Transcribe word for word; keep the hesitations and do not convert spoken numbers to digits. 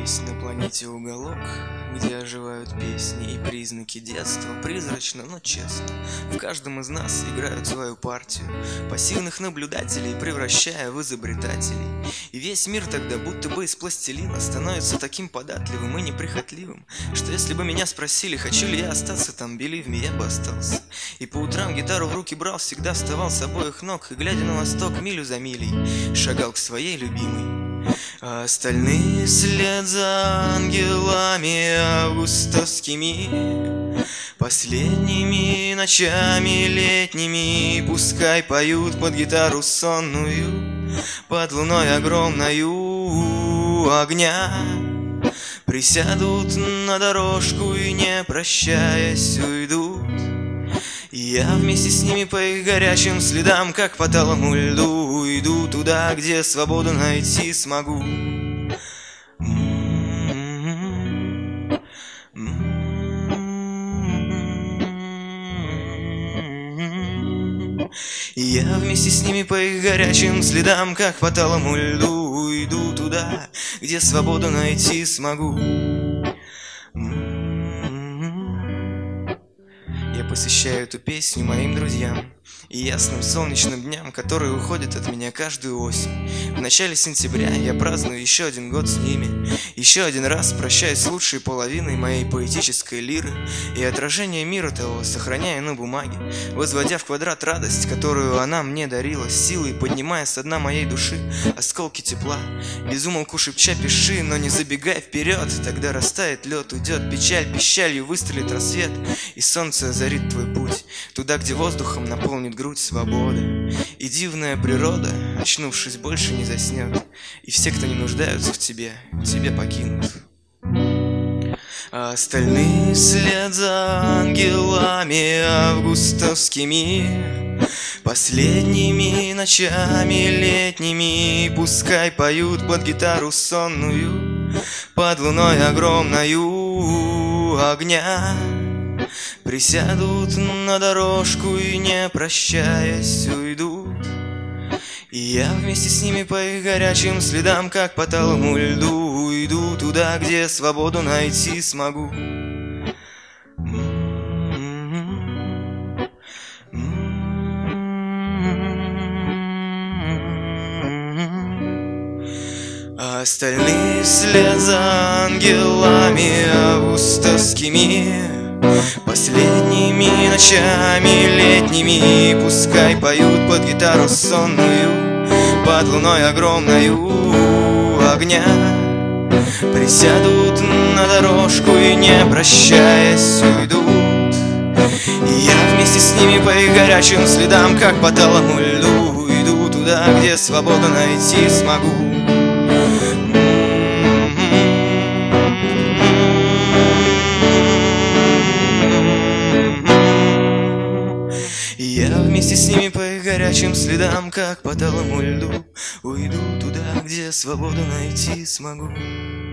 Есть на планете уголок, где оживают песни и признаки детства. Призрачно, но честно, в каждом из нас играют свою партию, пассивных наблюдателей превращая в изобретателей. И весь мир тогда будто бы из пластилина становится таким податливым и неприхотливым, что если бы меня спросили, хочу ли я остаться там, believe me, я бы остался. И по утрам гитару в руки брал, всегда вставал с обоих ног и, глядя на восток, милю за милей, шагал к своей любимой. А остальные вслед за ангелами августовскими, последними ночами летними, пускай поют под гитару сонную, под луной огромною огня. Присядут на дорожку и, не прощаясь, уйдут. И я вместе с ними по их горячим следам, как по талому льду, уйду туда, где свободу найти смогу. И я вместе с ними по их горячим следам, как по талому льду, уйду туда, где свободу найти смогу. Я посвящаю эту песню моим друзьям и ясным солнечным дням, которые уходят от меня каждую осень. В начале сентября я праздную еще один год с ними, еще один раз прощаюсь с лучшей половиной моей поэтической лиры и отражение мира того сохраняя на бумаге, возводя в квадрат радость, которую она мне дарила, силой поднимая со дна моей души осколки тепла. Без умолку шепча пиши, но не забегай вперед, тогда растает лед, уйдет печаль, пищалью выстрелит рассвет, и солнце озарит твой путь туда, где воздухом наполнит грудь свобода. И дивная природа, очнувшись, больше не заснет, и все, кто не нуждаются в тебе, тебя покинут. А остальные вслед за ангелами августовскими, последними ночами летними, пускай поют под гитару сонную, под луной огромною огня. Присядут на дорожку и, не прощаясь, уйдут. И я вместе с ними по их горячим следам, как по талому льду, уйду туда, где свободу найти смогу. А остальные вслед за ангелами августовскими, последними ночами летними, пускай поют под гитару сонную, под луной огромною огня. Присядут на дорожку и, не прощаясь, уйдут. И я вместе с ними по их горячим следам, как по талому льду, уйду туда, где свободу найти смогу. Я вместе с ними по их горячим следам, как по талому льду, уйду туда, где свободу найти смогу.